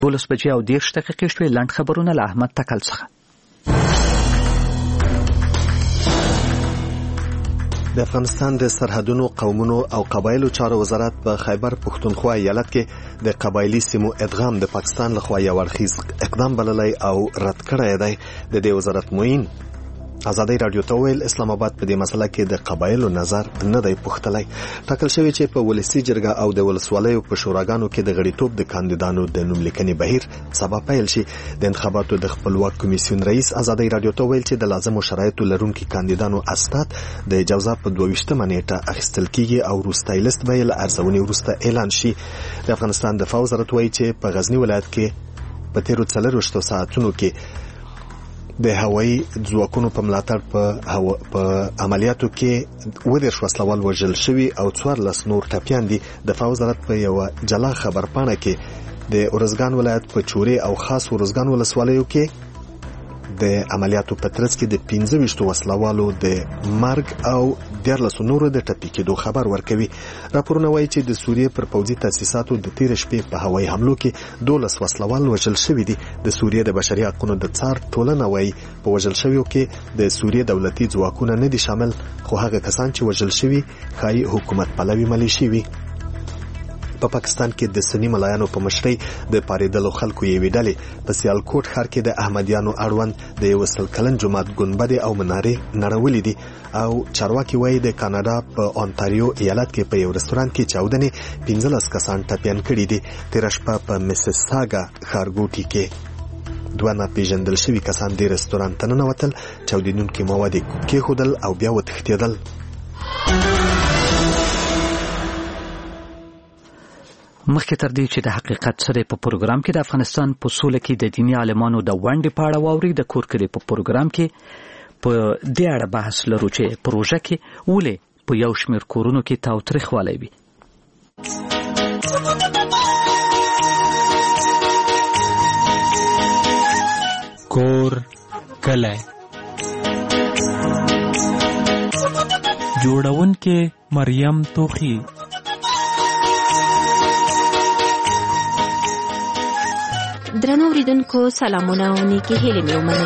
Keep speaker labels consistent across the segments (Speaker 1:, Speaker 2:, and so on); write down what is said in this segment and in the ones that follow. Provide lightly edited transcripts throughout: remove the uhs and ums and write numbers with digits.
Speaker 1: 12:30 شوې. لنډ خبرونه له احمد تکل څخه.
Speaker 2: د افغانستان د سرحدونو، قومونو او قبایلو چارو وزارت په خیبر پښتونخوا ایالت کې د قبایلی سیمو ادغام د پاکستان لخوا یو اړخیز اقدام بللی او رد کړی دی. د دې وزارت معین ازادي رادیو ته ویل اسلام آباد په دې مسله کې د قبایلو نظر نه دی پوښتلی. ټاکل شوی چې په ولسی جرګه او د ولسوالیو په شوراګانو کې د غړیتوب د کاندیدانو د نوملیکنې بهیر سبا پیل شي. د انتخاباتو د خپلواک کمیسیون رئیس ازادي رادیو ته ویل چې د لازمو شرایطو لرونکي کاندیدانو اسناد د جوزا په 22 نیټه اخیستل کیږي او وروستۍ لیست به له ارزونې وروسته اعلان شي. د افغانستان دفاع وزارت وایي چې په غزنی ولایت کې په تیرو 4 ساعتونو کې د هوایي ځواکونو په ملاتړ په عملیاتو کې 10 وسلوال وژل شوي او 14 نور ټپیان دي. دفاع وزارت په یو جلا خبرپاڼه کې د اورزګان ولایت په چوري او خاص اورزګان ولسوالیو کې د عملیاتو په ترڅ کې د 15 وسلوالو د مرګ او 14 نورو د ټپي کېدو خبر ورکوي. راپورونه وایي چې د سوریې پر پوځي تاسیساتو د تیر شپې په هوایي حملو کې 12 وسلوال وژل شوي دي. د سوریې د بشري حقوقو د څار ټولنه وایي په وژل شویو کې د سوریې دولتي ځواکونه نه دي شامل، خو هغه کسان چې وژل شوي ښایي حکومت پلوي ملیشي وي. په پاکستان کې د سنی ملایانو په مشرۍ د پاریدلو خلکو یې ویډلې په سیالکوټ ښار کې د احمدیانو اړوند د یو سل کلن جماعت ګنبدې او منارې نړولې دي او چارواکي وایي د کاناډا په اونتاریو ایالت کې په یو رستورانت کې چاودنې 15 کسان ټپیان کړي دي. تیر شپه په میسیساګا ښارګوټي کې 2 ناپېژندل شوي کسان د رستورانت ته ننوتل، چاودېدونکي مواد کېښودل او بیا وتښتېدل.
Speaker 1: مخکې تر دې چې د حقیقت سره په پروګرام کې د افغانستان په سوله کې د دینی عالمانو د ونډې په اړه واوري، د کور کلی په پروګرام کې په دې اړه بحث لرو چې پروژه کې ولې په یو شمېر کورونو کې تاوتریخوالی وي.
Speaker 3: کور کلی جوړونکې مریم توخی.
Speaker 4: درنو اوریدونکو سلامونه او نیکې هیلې مې ومنئ.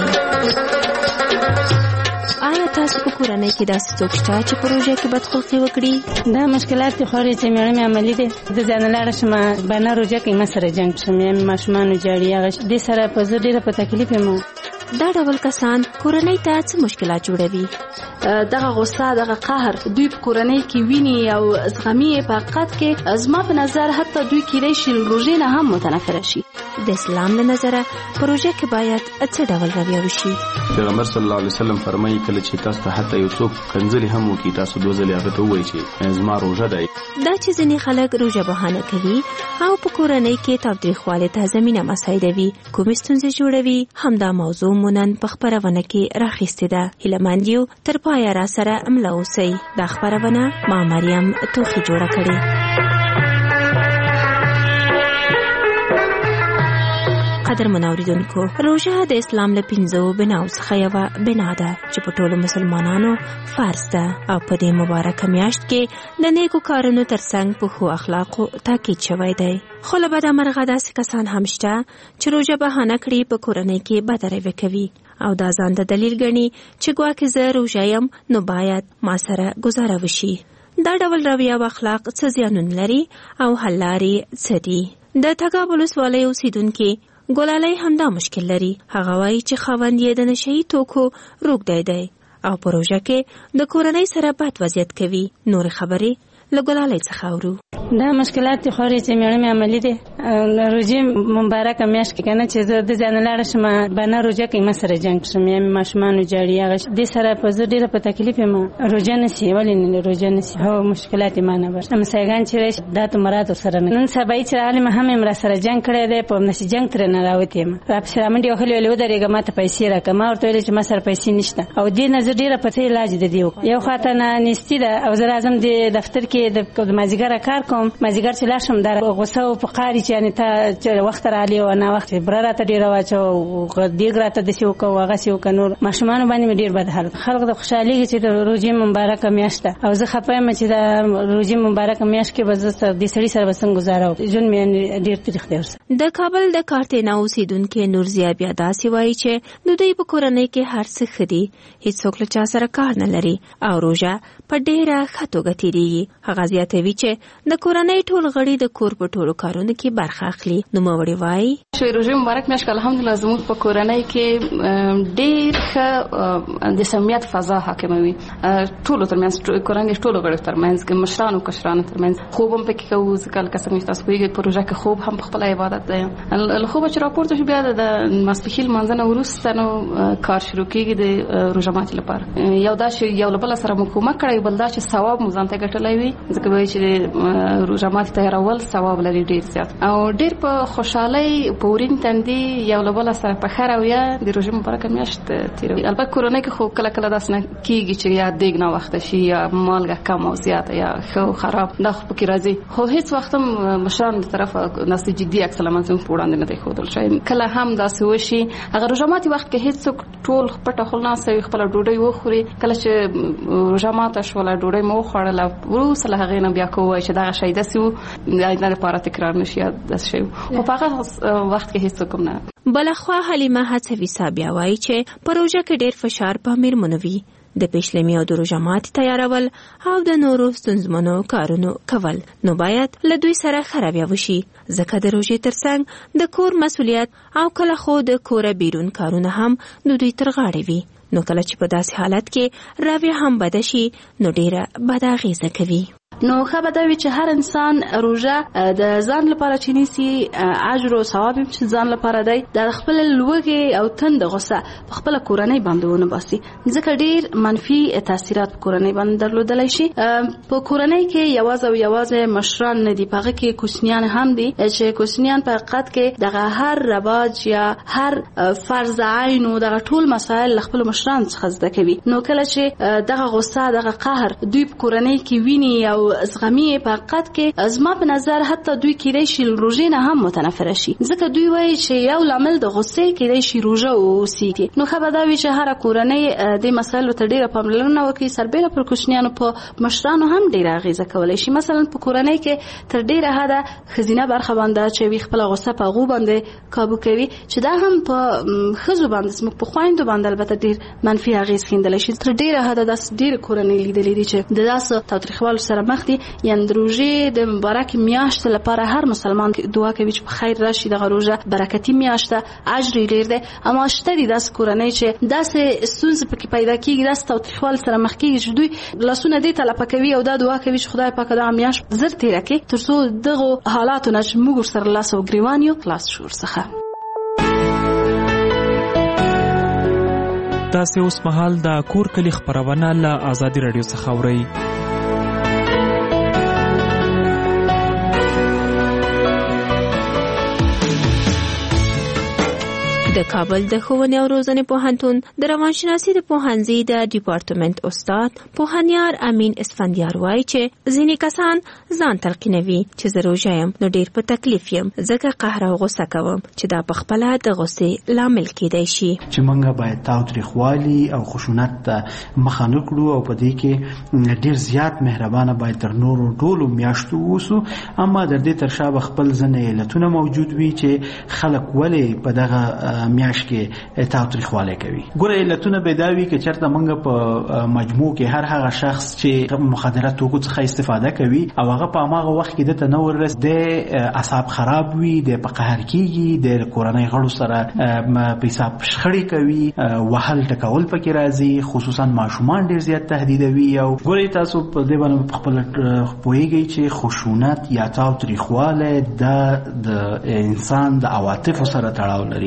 Speaker 4: آیا تاسو په کورنۍ کې داسې څوک شته چې پروژه کې بدخلقي وکړي؟
Speaker 5: دا مشکلات دي خو چې مېړه مې عملي دي. د ځان لاړه شم بنا روجه کې ما سره جنگ شم، مې ماشومان جاړي هغه دې سره په زړه ډېره په تکلیف یم.
Speaker 4: دا ډول کسان کورنۍ ته څه مشکلات جوړوي؟
Speaker 6: دغه غوسه، دغه قهر دوی په کورنۍ کې ویني او زغمي په حقیقت کې زما په نظر حتی دوی کېدای شي روژې نه هم متنفره شي.
Speaker 4: د اسلام له نظره پروژه کې باید څه ډول رویه وشي؟
Speaker 7: پیغمبر صلی الله علیه وسلم فرمایي کله چې تاسو ته حتی یو څوک کنځلې هم وکړي تاسو 2 ځلې هغه ته ووایئ چې زما روژه ده.
Speaker 4: دا چې ځینې خلک روژه بهانه کوي او په کورنۍ کې تاوتریخوالي ته زمینه مساعدوي، کومې ستونزې جوړوي، همدا موضوع مونن په خپرونه کې راخیستې ده. هیله مند یو تر پایه را سره مله اوسئ. دا خپرونه ما مریم توخی جوړه کړې. قدرمن اوریدونکو، روژه د اسلام له 5 بناو څخه یوه بنا ده چې په ټولو مسلمانانو فرض ده او په دې مبارکه میاشت کې د نیکو کارونو ترڅنګ په ښو اخلاقو تاکید شوی دی. خو له بده مرغه داسې کسان هم شته چې روژه بهانه کړي په کورنۍ کې بده رویه کوي او دا ځان د دلیل ګڼي چې ګواکې زه روژه یم نو باید ما سره ګزاره وشي. دا ډول رویه او اخلاق څه زیانونه لري او حل لارې څه دي؟ د تګاب ولسوالۍ اوسیدونکي ګلالۍ همدا مشکل لري. هغه وایي چې خاوند یې د نشهیي توکو روږدی دی او په روژه کې د کورنۍ سره بد وضعیت کوي. نور خبرې له ګلالۍ څخه اورو.
Speaker 5: دا مشکلات دي خو چې مېړه مې عملي دي. روژې مبارکه میاشت کې کنه چې زه د ځان لاړه شم بنا روژه کې ما سره جنگ شم، مې ماشومان جاړي هغه دې سره په زړه ډېره په تکلیف یم. روژه نسی ولې نه روژه نسی هو مشکلات یې مانه بر مسایګان چې دا ته مراد سره نن سبا چې عالم هم را سره جنگ کړی دی په نسی جنگ تر نه راوتی یم. را په سره منډي خو له ودرېګه ماته پیسې راکم او ورته ویل چې ما سره پیسې نشته او دې نه زه ډېره په علاج د دیو یو خاطر نه نستی ده او زه راځم د دفتر کې کې د مازیګر کار کوم مازیګر چې لاشم در غوسه او په قاری چې یعنی ته وخت را علی او نه وخت برا ته ډیر واچو دیګ راته د شو کو هغه شو کنور ماشومان باندې ډیر بد حال خلک د خوشحالي چې د روزي مبارک میاشت او زه خپایم چې د روزي مبارک میاشت کې بزسته د سړي سره وسنګ گزارو ژوند مې ډیر تاریخ دی.
Speaker 4: د کابل د کارتینا اوسیدونکو نورزیا بیا داسې وایي چې د دوی په کورنۍ کې هر څه خدي هیڅوک له چا سره کار نه لري او روزه په ډیره خطوګه تیریږي. هغه زیاتوي چې د کورنۍ ټول غړي د کور په ټولو کارونو کې برخه اخلي. نو موري وایي
Speaker 6: چې روزه مبارک میاشت الحمدلله زموږ په کورنۍ کې ډیر ښه د سمیت فضا حاکمه وي. ټول ترمنځ کورنۍ ټول غړي ترمنځ کې مشرانو کشرانو ترمنځ خوب هم پکې کوو ځکه لکه څنګه تاسو کوی پروژه کې خوب هم په خپل عبادت دی. خوب چې راپورته شو بیا د ماسپخیل منځنه ورسته نو کار شروع کیږي د روزه ماتي لپاره. یو دا چې یو بل سره مکومه کړی بل دا چې ثواب مو ځان ته ګټلای وي ځکه وایي چې روزه ماتي تیارول ثواب لري ډیر زیات او ډیر په خوشحالي پورین تندي یو بل سره په خیر او یا د روزه مبارک میاشت تیروي. البته کورونه کې خو کله کله داس نه کیږي چې یا دیګ نه وخت شي یا مالګه کم او زیات یا خو خراب دا خو پکې راځي خو هیڅ وخت هم مشران د طرف ناس جدي عکس العمل په وړاندې نه دی خودل شي. کله هم دا سوشي اگر روزه ماتي وخت کې هیڅ ټول پټه خلناسه خپل ډوډۍ وخوري کله چې روزه ماته شو لا ډوډۍ مو خوړل ورسره هغه نه بیا کوی چې دا شي د سیو د لپاره تکرار نشي د شي خو په هغه وخت کې هیڅ کوم نه.
Speaker 4: بلخوا حلیمه حڅوي بیا وایي چې پروژه کې ډیر فشار په میرمنوي د پېشلمي او د روزه ماتي تیارول او د نورو ستونزمنو کارونو کول نو باید له دوی سره خرابیا وشي ځکه د روزې ترڅنګ د کور مسؤلیت او کله خو د کور بیرون کارونه هم د دوی تر غاړې وي. نو کله چې په داسې حالت کې راوی هم بد شي نو ډیره بد اغیزه کوي.
Speaker 6: نو خبر دا وی چې هر انسان روزه د ځان لپاره چینيسي اجر او ثواب چې ځان لپاره دی د خپل لوګي او تند غصه خپل کورنۍ باندې ونه باسي ځکه ډیر منفي تاثیرات کورنۍ باندې درلودلی شي. په کورنۍ کې یوازې مشران نه دي پغه کې کوچنیان هم دي چې کوچنیان په حقیقت کې دغه هر رواج یا هر فرض عین او دغه ټول مسائل خپل مشران څخه زده کوي. نو کله چې دغه غصه دغه قهر دوی په کورنۍ کې ویني او زغمی په حقیقت کې زما په نظر حتی دوی کېدای شي روزه نه هم متنفر شي ځکه دوی وایي چې یو لامل د غصې کېدای شي روزه اوسي. نو خبر دا وی چې هر کورنۍ د مسایلو ته ډیره پاملرنه وکړي سربېره پر کوچنیانو په مشرانو هم ډیره اغیزه کولای شي. مثلا په کورنۍ کې تر ډیره حده خزینه برخه باندې چې وی خپل غصه په غو باندې قابو کوي چې دا هم په خزو باندې سمک په خويندو باندې البته ډیر منفي اغیز کیندل شي. تر ډیره حده د ډیر کورنۍ لیدلې دي چې د داسې تاریخوالو سره مخ دي. یعنی روزه د مبارک میاشت لپاره هر مسلمان دعا کوي چې په خیر راشي د روزه برکتی میاشت اجر ډیر دی اما شتري داس کورنۍ چې داسې ستونزې پکې پیدا کیږي داس تاریخوال سره مخ کیږي چې دوی لاسونه دې طلب کوي او دا دعا کوي چې خدای پاک دا میاشت زر تیر کړي ترڅو دغه حالاتو نه موږ سره لاس او ګریوانیو خلاص شو ورڅخه.
Speaker 3: تاسو اوس مهال د کور کلی خبرونه له آزادي رادیو څخه اورئ.
Speaker 4: د کابل د ښوونې او روزنې پوهنتون د روانشناسي د پوهنځي د ډپارټمنټ استاد پوهنیار امین اسفندیار وایي چې ځینې کسان ځان تلقینوي چې زه روژه یم نو ډیر په تکلیف یم ځکه قهر او غوسه کوم چې دا په خپله د غوسې لامل کیدای شي.
Speaker 8: چې موږ باید تاوتریخوالي او خشونت ته مخه نه کړو او په دې کې ډیر زیات مهربانه باید تر نورو ټولو میاشتو اوسو اما د دې تر شا به خپل ځینې علتونه موجود وي چې خلک ولې په دغه میاش کې تاوتریخواله کوي. ګوره علتونه بداوي کې چرته موږ په مجموع کې هر هغه شخص چې مخدره توکو څخه استفاده کوي او هغه په هغه وخت کې د تنور رس د اعصاب خراب وي د په قهر کېږي د کورنۍ غړو سره پیساب شخړې کوي وهل ټکول پکې راځي خصوصا ماشومان ډیر زیات تهدیدوي او ګوره تاسو په دې باندې خپل پوهیږئ چې خشونت یا تاوتریخواله د انسان د عواطفو سره تړاو لري. کله چې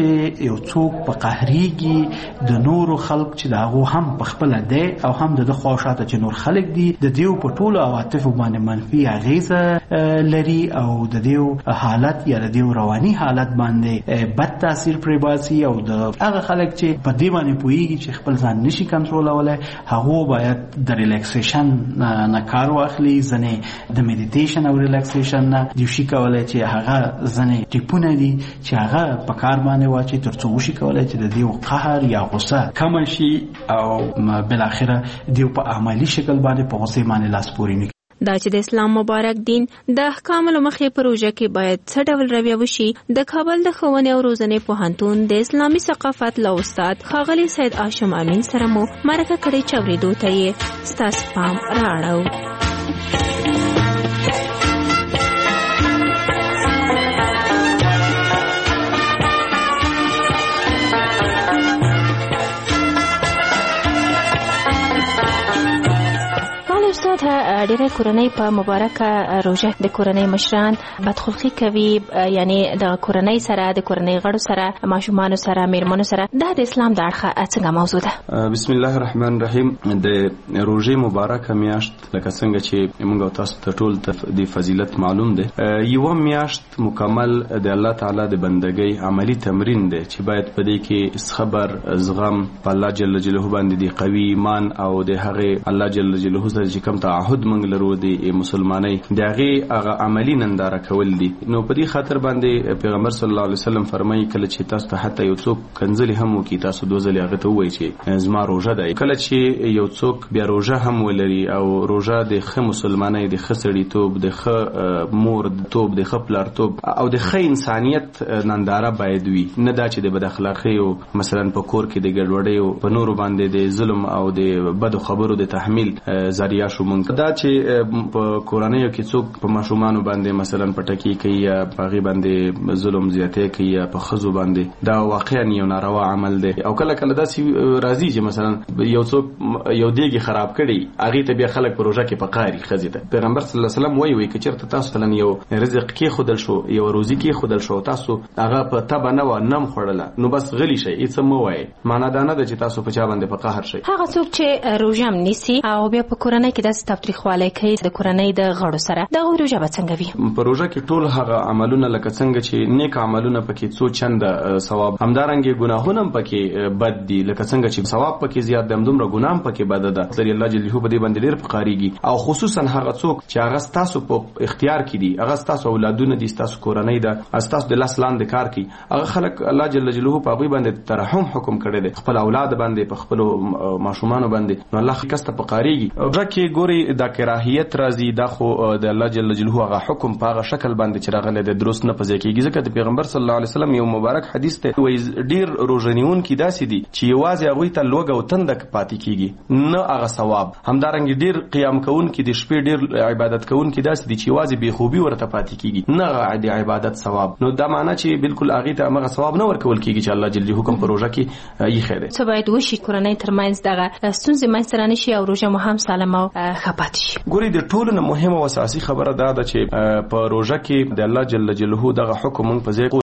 Speaker 8: چې یو څوک په قهريږي د نورو خلق چې داغو هم په خپل دی او هم د خواشاته چې نور خلق دي د دیو په ټولو عواطف باندې منفي اغیزه لري او د دیو حالت یا د دیو رواني حالت باندې بد تاثیر پرې باسي او د هغه خلک چې په دې باندې پوهیږي چې خپل ځان نشي کنټرولولای هغه باید د ریلیکسیشن نه کار واخلي ځنه د میډیټیشن او ریلیکسیشن نه د شي کولای چې هغه ځنه ټیپونه دي چې هغه په کار باندې واچي ترڅو وشي کولای چې د دیو قهر یا غصه کم شي او بل اخره دیو په عملی شکل باندې په غصه باندې لاس پوري نه
Speaker 4: دا چې د اسلام مبارک دین د احکامو مخې پروژه کې باید څه ډول رویه وشي د کابل د ښوونې او روزنې پوهنتون د اسلامي ثقافت له استاد ښاغلي سید هاشم امین سره مو مرکه کړې چې اورېدو ته یې ستاسو پام رااړو. استاد ډېری کورنۍ په مبارکه روژه د کورنۍ مشران بدخلقي کوي، یعنی د کورنۍ سره د کورنۍ غړو سره ماشومانو سره میرمنو سره دا د اسلام د اړخه څنګه موضوع ده؟
Speaker 7: بسم الله الرحمن الرحیم. د روژې مبارکه میاشت لکه څنګه چې موږ تاسو ته ټول د فضیلت معلوم دی، یو میاشت مکمل د الله تعالی د بندګۍ عملی تمرین دی چې باید په دې کې صبر، زغم، په الله جل جلاله باندې د قوي ایمان او د هغه الله جل جلاله سره کم تعهد منګ لرو د مسلمانۍ دغه هغه عملی ننداره کول دي. نو په دې خاطر باندې پیغمبر صلی الله علیه وسلم فرمایي کله چې تاسو ته حتی یو څوک کنځلي هم وکي تاسو دوزلي هغه ته وایي چې زما روژه ده. کله چې یو څوک بیا روژه هم ولري او روژه د ښه مسلمانۍ، د ښه سړیتوب، د ښه مور توب، د ښه پلارتوب او د ښه انسانیت ننداره باید وي، نه دا چې د بد اخلاقۍ او مثلا په کور کې د ګډوډۍ او په نورو باندې د ظلم او د بد خبرو د تحمیل ذریعہ شو. مونږ دا چې په کورنیو کې څوک په ماشومانو باندې مثلا پټکی کوي یا په غي باندې ظلم زیاته کوي یا په خزو باندې، دا واقعا یو ناروا عمل دی. او کله کله دا سی راضی چې مثلا یو څوک یو دیګي خراب کړي هغه ته بیا خلک پروژه کې پقاري خزیده. پیغمبر صلی الله علیه وسلم وایي چې چرته تاسو مثلا یو رزق کې خودل شو، یو روزي کې خودل شو، تاسو هغه په تبه نه و نم خړله، نو بس غلی شي هیڅ مو وایي، معنا دا نه ده چې تاسو په چا باندې په قهر شي.
Speaker 4: هغه څوک چې روژه نیسي او بیا په کورنۍ کې د تاوتریخوالی کوي د کورنۍ د غړو سره، د روژه به څنګه وي؟
Speaker 7: په روژه کې ټول هغه عملونه لکه څنګه چې نیک عملونه پکې څو چنده ثواب، همدارنګه ګناهونه پکې بد دي، لکه څنګه چې ثواب پکې زیات دی همدومره ګناه هم پکې بد ده. ځکه الله جل جلاله په دې باندې ډېر فقاریږي. او خصوصا هغه څوک چې هغه تاسو په اختیار کې دي، هغه تاسو اولادونه دي، تاسو کورنۍ ده، تاسو د لاس لاندې کار کوي، هغه خلک الله جل جلاله په هغه باندې ترحم حکم کړی دی خپل اولاد باندې، په خپل ماشومان باندې. نو الله کسته فقاریږي. ځکه ګوري دا کراهیت راځي، دا خو د الله جل جلاله هغه حکم په هغه شکل باندې چې راغلی دی درست نه پځې کېږي. ځکه د پیغمبر صلی الله علیه وسلم یو مبارک حدیث دی، وایي ډېر روژنیون کې داسې دي چې یوازې هغوی ته لوږه او تنده پاتې کېږي، نه هغه ثواب. همدارنګه ډېر قیام کوونکي د شپې ډېر عبادت کوونکي داسې دي چې یوازې بېخوبي ورته پاتې کېږي، نه هغه د عبادت ثواب. نو دا معنا چې بالکل هغې ته هغه ثواب نه ورکول کېږي چې الله جل جلاله حکم په روژه کې ایښی دی.
Speaker 4: څه باید وشي کورنۍ ترمنځ دغه ستونزې منځته رانشي او روژه مو هم سالمه او ښه پاتې شي؟
Speaker 7: ګوري د ټولو نه مهمه او اساسي خبره دا ده چې په روژه کې د الله جل جلاله دغه حکم موږ په ځای